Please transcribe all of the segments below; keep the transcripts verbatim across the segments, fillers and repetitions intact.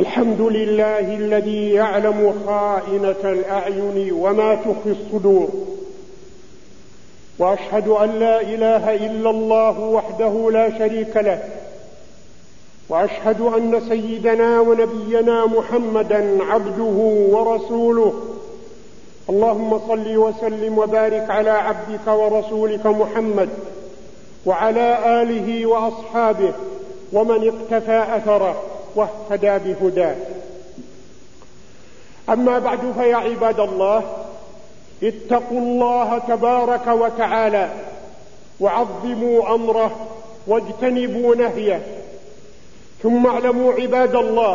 الحمد لله الذي يعلم خائنة الأعين وما تخفي الصدور، وأشهد أن لا إله إلا الله وحده لا شريك له، وأشهد أن سيدنا ونبينا محمدا عبده ورسوله. اللهم صل وسلم وبارك على عبدك ورسولك محمد وعلى آله وأصحابه ومن اقتفى أثره واهتدى بهداه. أما بعد، فيا عباد الله، اتقوا الله تبارك وتعالى وعظموا أمره واجتنبوا نهيه. ثم اعلموا عباد الله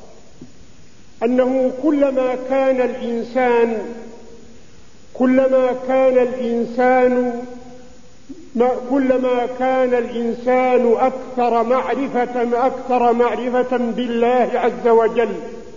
أنه كلما كان الإنسان كلما كان الإنسان كلما كان الإنسان أكثر معرفة أكثر معرفة بالله عز وجل،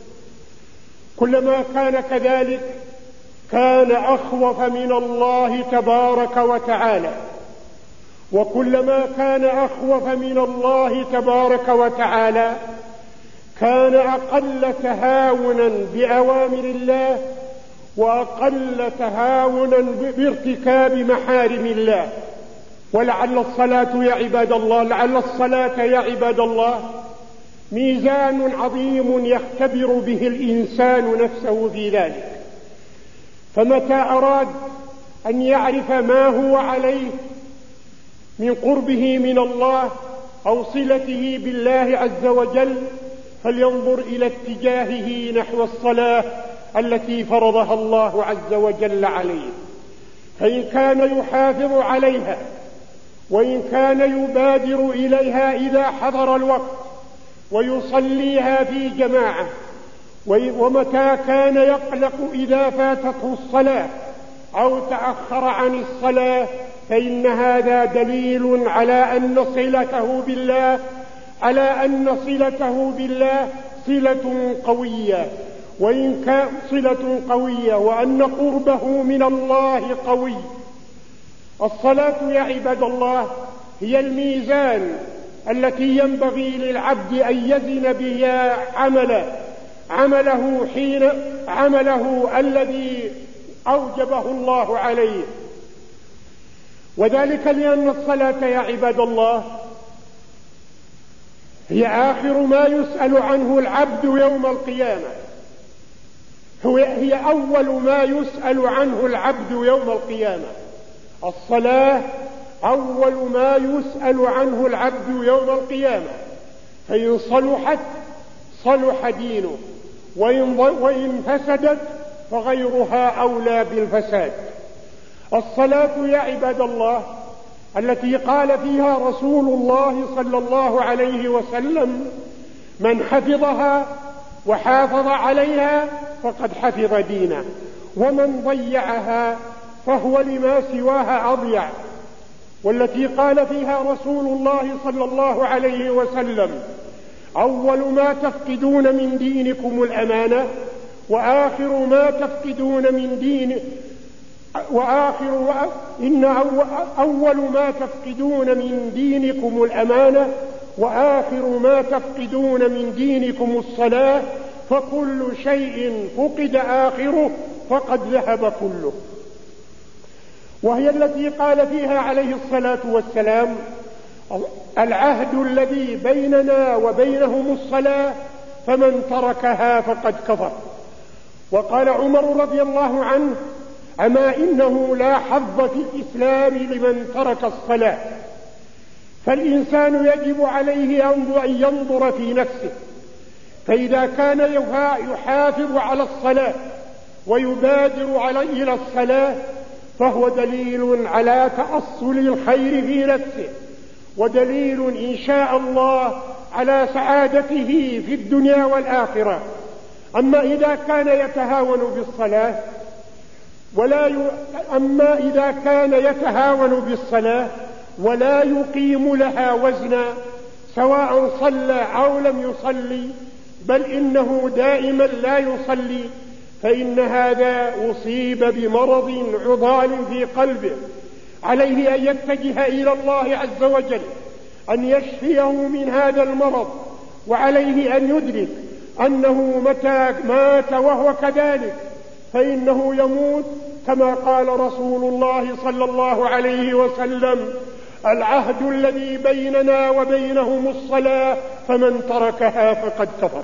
كلما كان كذلك كان أخوف من الله تبارك وتعالى، وكلما كان أخوف من الله تبارك وتعالى كان أقل تهاونا بأوامر الله وأقل تهاونا بارتكاب محارم الله. ولعل الصلاة يا عباد الله لعل الصلاة يا عباد الله ميزان عظيم يختبر به الإنسان نفسه في ذلك، فمتى أراد أن يعرف ما هو عليه من قربه من الله أو صلته بالله عز وجل فلينظر إلى اتجاهه نحو الصلاة التي فرضها الله عز وجل عليه، فإن كان يحافظ عليها وإن كان يبادر إليها إذا حضر الوقت ويصليها في جماعة، ومتى كان يقلق إذا فاتته الصلاة أو تأخر عن الصلاة فإن هذا دليل على أن صلته بالله على أن صلته بالله صلة قوية وإن كان صلة قوية وأن قربه من الله قوي. الصلاة يا عباد الله هي الميزان التي ينبغي للعبد أن يزن بها عمله عمله حين عمله الذي أوجبه الله عليه، وذلك لأن الصلاة يا عباد الله هي آخر ما يسأل عنه العبد يوم القيامة، هي أول ما يسأل عنه العبد يوم القيامة. الصلاة أول ما يسأل عنه العبد يوم القيامة، فإن صلحت صلح دينه، وإن فسدت فغيرها أولى بالفساد. الصلاة يا عباد الله التي قال فيها رسول الله صلى الله عليه وسلم: من حفظها وحافظ عليها فقد حفظ دينه، ومن ضيعها فهو لما سواها أضيع. والتي قال فيها رسول الله صلى الله عليه وسلم: أول ما تفقدون من دينكم الأمانة، وآخر ما تفقدون من دين وآخر إن أول ما تفقدون من دينكم الأمانة وآخر ما تفقدون من دينكم الصلاة، فكل شيء فقد آخره فقد ذهب كله. وهي التي قال فيها عليه الصلاة والسلام: العهد الذي بيننا وبينهم الصلاة، فمن تركها فقد كفر. وقال عمر رضي الله عنه: أما إنه لا حظ في الإسلام لمن ترك الصلاة. فالإنسان يجب عليه أن ينظر في نفسه، فإذا كان يحافظ على الصلاة ويبادر إلى الصلاة فهو دليل على تأصل الخير في نفسه، ودليل إن شاء الله على سعادته في الدنيا والآخرة. أما إذا كان يتهاون بالصلاة ولا ي... أما إذا كان يتهاون بالصلاة ولا يقيم لها وزنا، سواء صلى أو لم يصلي، بل إنه دائما لا يصلي، فإن هذا أصيب بمرض عضال في قلبه، عليه أن يتجه إلى الله عز وجل أن يشفيه من هذا المرض، وعليه أن يدرك أنه متى مات وهو كذلك فإنه يموت، كما قال رسول الله صلى الله عليه وسلم: العهد الذي بيننا وبينهم الصلاة فمن تركها فقد كفر.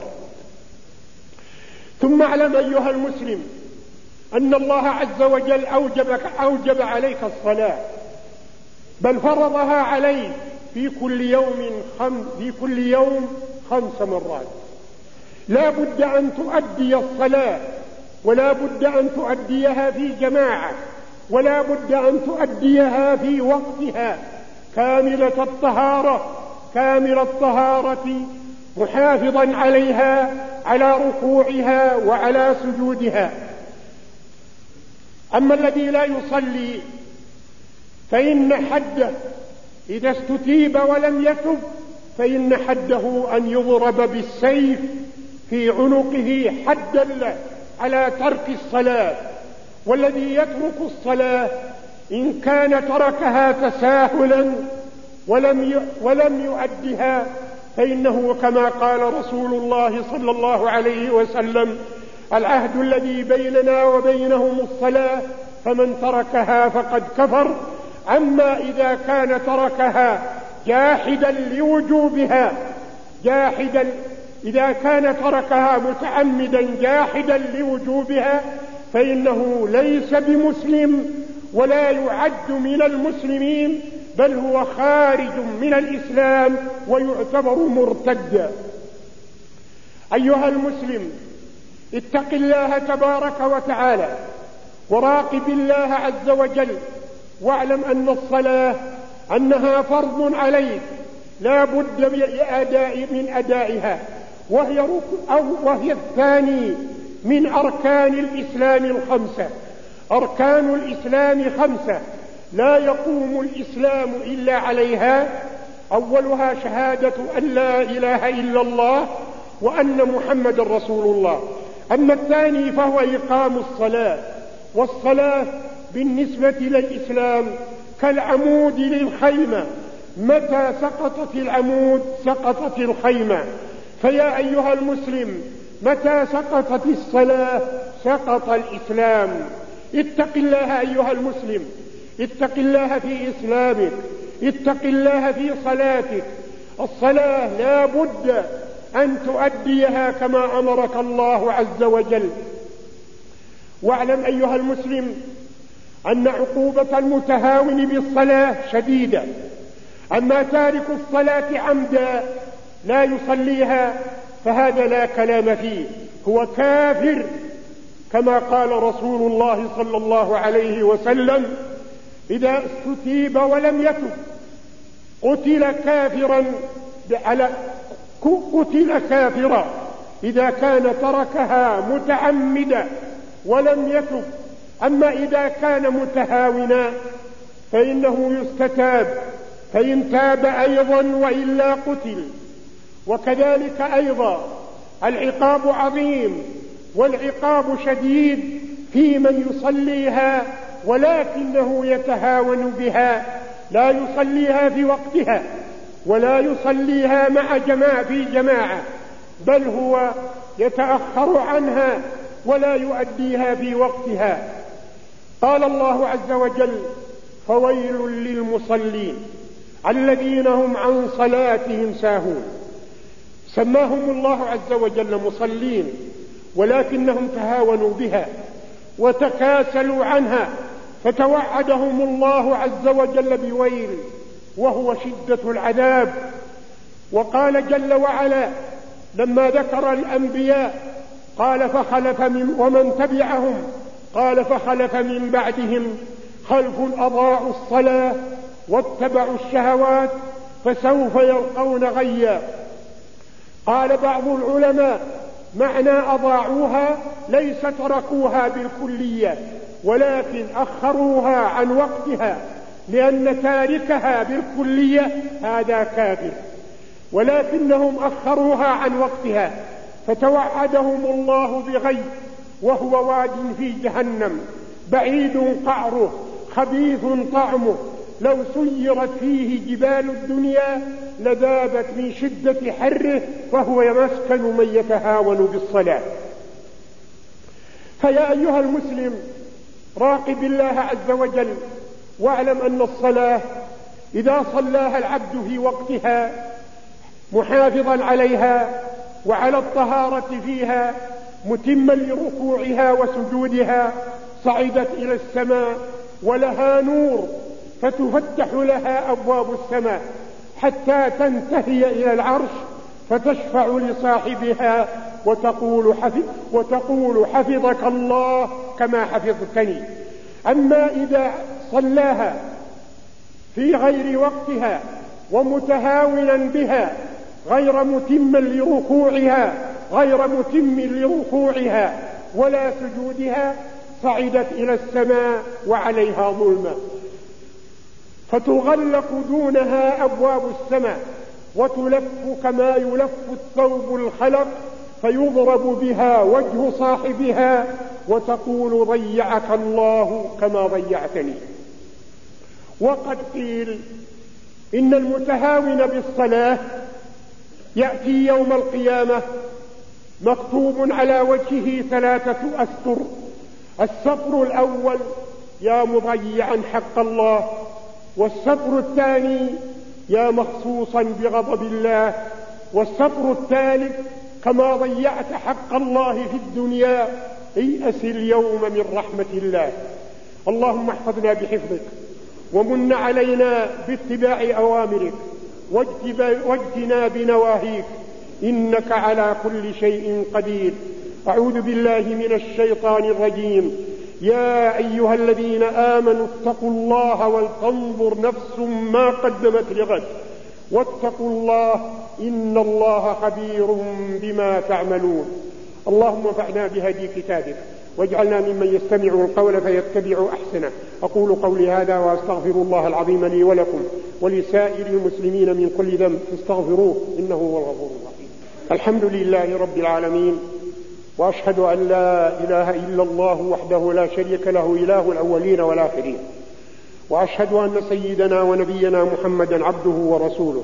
ثم اعلم أيها المسلم أن الله عز وجل أوجب, أوجب عليك الصلاة، بل فرضها عليك في كل يوم خم في كل يوم خمس مرات. لا بد أن تؤدي الصلاة، ولا بد أن تؤديها في جماعة، ولا بد أن تؤديها في وقتها كاملة الطهارة كامل الطهارة محافظا عليها، على ركوعها وعلى سجودها. أما الذي لا يصلي فإن حده إذا استتيب ولم يتب فإن حده أن يضرب بالسيف في عنقه حدا له على ترك الصلاة. والذي يترك الصلاة إن كان تركها تساهلا ولم ولم يؤدها فإنه كما قال رسول الله صلى الله عليه وسلم: العهد الذي بيننا وبينهم الصلاة فمن تركها فقد كفر. أما إذا كان تركها جاحدا لوجوبها جاحدا إذا كان تركها متعمدا جاحدا لوجوبها فإنه ليس بمسلم ولا يعد من المسلمين، بل هو خارج من الإسلام ويعتبر مرتدا. أيها المسلم، اتق الله تبارك وتعالى وراقب الله عز وجل، واعلم أن الصلاة أنها فرض عليك لا بد من أدائها، وهي, أو وهي الثاني من أركان الإسلام الخمسة. أركان الإسلام خمسة لا يقوم الإسلام إلا عليها. أولها شهادة أن لا إله إلا الله وأن محمد رسول الله. أما الثاني فهو إقام الصلاة، والصلاة بالنسبة للإسلام كالعمود للخيمة، متى سقطت العمود سقطت الخيمة. فيا أيها المسلم، متى سقطت الصلاة سقط الإسلام. اتق الله أيها المسلم، اتق الله في إسلامك، اتق الله في صلاتك. الصلاة لا بد أن تؤديها كما أمرك الله عز وجل. واعلم أيها المسلم أن عقوبة المتهاون بالصلاة شديدة. أما تارك الصلاة عمدا لا يصليها فهذا لا كلام فيه، هو كافر، كما قال رسول الله صلى الله عليه وسلم: إذا استتيب ولم يتب قتل كافرا على قتل كافرا إذا كان تركها متعمدا ولم يتب. أما إذا كان متهاونا فإنه يستتاب، فإن تاب أيضا وإلا قتل. وكذلك أيضا العقاب عظيم، والعقاب شديد في من يصليها ولكنه يتهاون بها، لا يصليها في وقتها ولا يصليها مع جماعة في جماعة، بل هو يتأخر عنها ولا يؤديها في وقتها. قال الله عز وجل: فويل للمصلين الذين هم عن صلاتهم ساهون. سماهم الله عز وجل مصلين، ولكنهم تهاونوا بها وتكاسلوا عنها، فتوعدهم الله عز وجل بويل وهو شدة العذاب. وقال جل وعلا لما ذكر الأنبياء قال: فخلف من ومن تبعهم قال فخلف من بعدهم خلف أضاعوا الصلاة واتبعوا الشهوات فسوف يلقون غيا. قال بعض العلماء: معنى أضاعوها ليس تركوها بالكلية، ولكن أخروها عن وقتها، لأن تاركها بالكلية هذا كافر، ولكنهم أخروها عن وقتها، فتوعدهم الله بغي وهو واد في جهنم بعيد قعره خبيث طعمه لو سيرت فيه جبال الدنيا لذابت من شدة حره، فهو يمسكن من يتهاون بالصلاة. فيا أيها المسلم، راقب الله عز وجل، واعلم أن الصلاة إذا صلاها العبد في وقتها محافظا عليها وعلى الطهارة فيها متما لركوعها وسجودها صعدت إلى السماء ولها نور، فتفتح لها أبواب السماء حتى تنتهي إلى العرش، فتشفع لصاحبها وتقول, حفظ وتقول حفظك الله كما حفظتني. أما إذا صلاها في غير وقتها ومتهاونا بها غير متم لركوعها غير متم لركوعها ولا سجودها صعدت إلى السماء وعليها ظلمة، فتغلق دونها أبواب السماء وتلف كما يلف الثوب الخلق، فيضرب بها وجه صاحبها وتقول ضيعك الله كما ضيعتني. وقد قيل إن المتهاون بالصلاة يأتي يوم القيامة مكتوب على وجهه ثلاثة أسطر: السطر الأول يا مضيعا حق الله، والسطر الثاني يا مخصوصا بغضب الله، والسطر الثالث كما ضيعت حق الله في الدنيا ايأس اليوم من رحمة الله. اللهم احفظنا بحفظك، ومن علينا باتباع أوامرك واجتناب نواهيك، إنك على كل شيء قدير. أعوذ بالله من الشيطان الرجيم. يا أيها الذين آمنوا اتقوا الله ولتنظر نفس ما قدمت لغد واتقوا الله إن الله خبير بما تعملون. اللهم انفعنا بهدي كتابك واجعلنا ممن يستمع القول فيتبع أحسنه. أقول قولي هذا وأستغفر الله العظيم لي ولكم ولسائر المسلمين من كل ذنب فاستغفروه إنه هو الغفور الرحيم. الحمد لله رب العالمين، وأشهد أن لا إله إلا الله وحده لا شريك له إله الأولين والآخرين، وأشهد أن سيدنا ونبينا محمدا عبده ورسوله،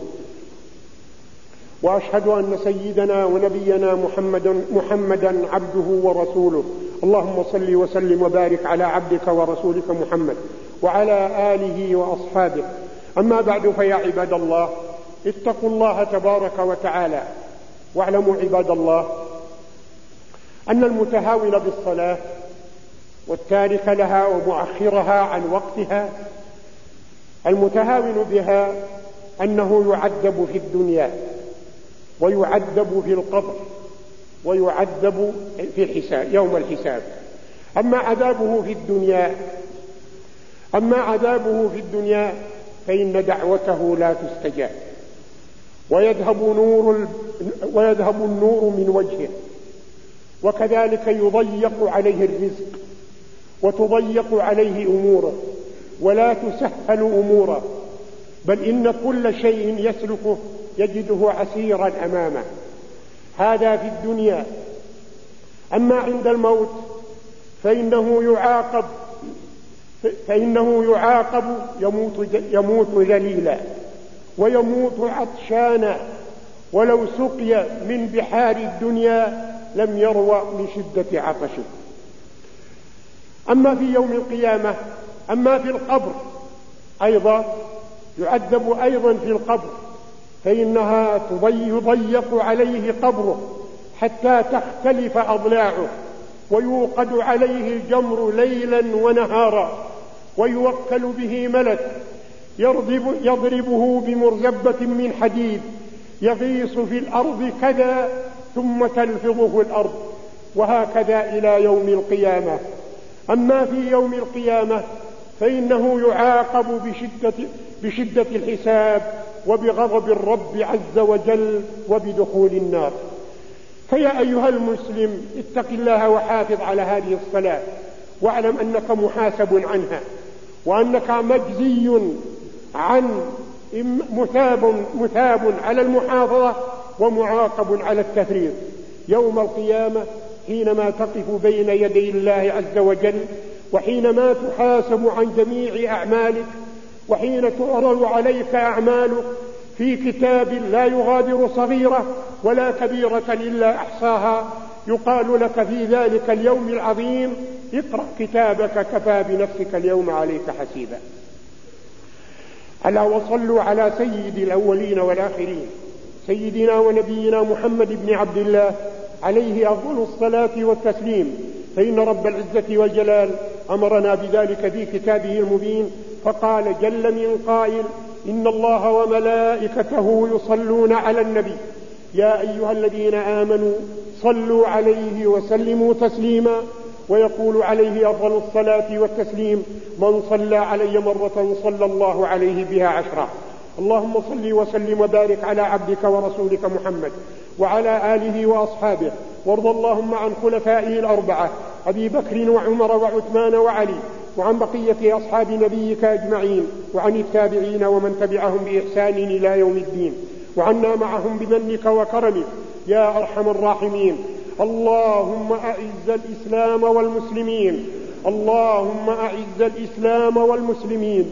وأشهد أن سيدنا ونبينا محمدا, محمدا عبده ورسوله. اللهم صل وسلم وبارك على عبدك ورسولك محمد وعلى آله وأصحابه. أما بعد، فيا عباد الله، اتقوا الله تبارك وتعالى، واعلموا عباد الله أن المتهاون بالصلاة والتارك لها ومؤخرها عن وقتها، المتهاون بها أنه يعذب في الدنيا ويعذب في القبر ويعذب في الحساب يوم الحساب. أما عذابه في الدنيا أما عذابه في الدنيا فإن دعوته لا تستجاب، ويذهب نور ويذهب النور من وجهه، وكذلك يضيق عليه الرزق وتضيق عليه أموره ولا تسهل أموره، بل إن كل شيء يسلكه يجده عسيرا أمامه. هذا في الدنيا. أما عند الموت فإنه يعاقب فإنه يعاقب يموت يموت ذليلا ويموت عطشانا، ولو سقي من بحار الدنيا لم يروى من شدة عطشه. أما في يوم القيامة أما في القبر أيضا يعذب أيضا في القبر، فإنها يضيق عليه قبره حتى تختلف أضلاعه، ويوقد عليه الجمر ليلا ونهارا، ويوكل به ملك يضرب يضربه بمرزبة من حديد يغيص في الأرض كذا ثم تلفظه الأرض، وهكذا إلى يوم القيامة. أما في يوم القيامة فإنه يعاقب بشدة, بشدة الحساب وبغضب الرب عز وجل وبدخول النار. فيا أيها المسلم، اتق الله وحافظ على هذه الصلاة، واعلم أنك محاسب عنها، وأنك مجزي عن مثاب, مثاب على المحافظة ومعاقب على التفريط يوم القيامة، حينما تقف بين يدي الله عز وجل، وحينما تحاسب عن جميع أعمالك، وحين تعرض عليك أعمالك في كتاب لا يغادر صغيرة ولا كبيرة إلا أحصاها، يقال لك في ذلك اليوم العظيم: اقرأ كتابك كفى بنفسك اليوم عليك حسيبا. ألا وصلوا على سيد الأولين والآخرين، سيدنا ونبينا محمد بن عبد الله عليه أفضل الصلاة والتسليم، فإن رب العزة والجلال أمرنا بذلك في كتابه المبين، فقال جل من قائل: إن الله وملائكته يصلون على النبي يا أيها الذين آمنوا صلوا عليه وسلموا تسليما. ويقول عليه أفضل الصلاة والتسليم: من صلى علي مرة صلى الله عليه بها عشرا. اللهم صل وسلم وبارك على عبدك ورسولك محمد وعلى آله وأصحابه، وارض اللهم عن خلفائه الأربعة أبي بكر وعمر وعثمان وعلي، وعن بقية أصحاب نبيك أجمعين، وعن التابعين ومن تبعهم بإحسان إلى يوم الدين، وعنا معهم بمنك وكرمك يا أرحم الراحمين. اللهم أعز الإسلام والمسلمين، اللهم أعز الإسلام والمسلمين،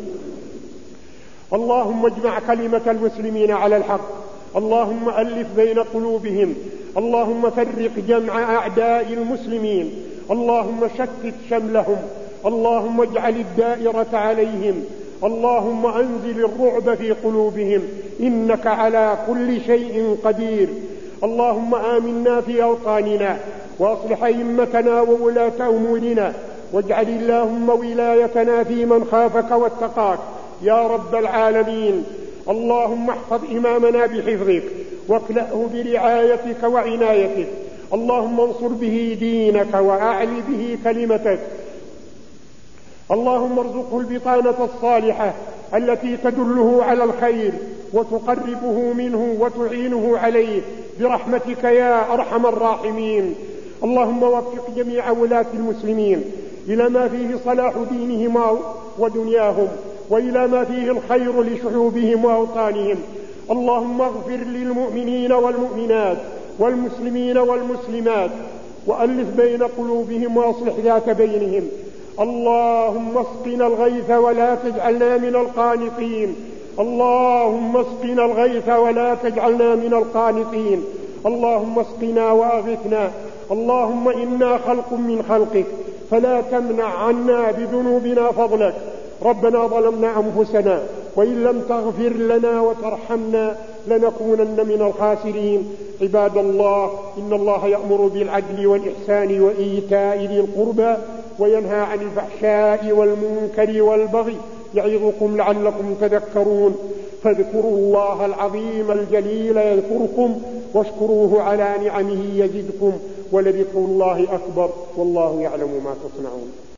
اللهم اجمع كلمة المسلمين على الحق، اللهم ألف بين قلوبهم، اللهم فرق جمع أعداء المسلمين، اللهم شتت شملهم، اللهم اجعل الدائرة عليهم، اللهم أنزل الرعب في قلوبهم، إنك على كل شيء قدير. اللهم آمنا في أوطاننا، وأصلح أئمتنا وولاة أمورنا، واجعل اللهم ولايتنا في من خافك واتقاك يا رب العالمين. اللهم احفظ إمامنا بحفظك، واكلأه برعايتك وعنايتك، اللهم انصر به دينك وأعل به كلمتك. اللهم ارزقه البطانة الصالحة التي تدله على الخير وتقربه منه وتعينه عليه برحمتك يا أرحم الراحمين. اللهم وفق جميع ولاة المسلمين إلى ما فيه صلاح دينهم ودنياهم، وإلى ما فيه الخير لشعوبهم وأوطانهم. اللهم اغفر للمؤمنين والمؤمنات والمسلمين والمسلمات، وألف بين قلوبهم وأصلح ذات بينهم. اللهم اسقنا الغيث ولا تجعلنا من القانطين، اللهم اسقنا الغيث ولا تجعلنا من القانطين، اللهم اسقنا وأغثنا. اللهم إنا خلق من خلقك فلا تمنع عنا بذنوبنا فضلك. ربنا ظلمنا أنفسنا وإن لم تغفر لنا وترحمنا لنكونن من الخاسرين. عباد الله، إن الله يأمر بالعدل والإحسان وإيتاء ذي القربى وينهى عن الفحشاء والمنكر والبغي يعظكم لعلكم تذكرون. فاذكروا الله العظيم الجليل يذكركم، واشكروه على نعمه يزدكم، ولذكر الله أكبر، والله يعلم ما تصنعون.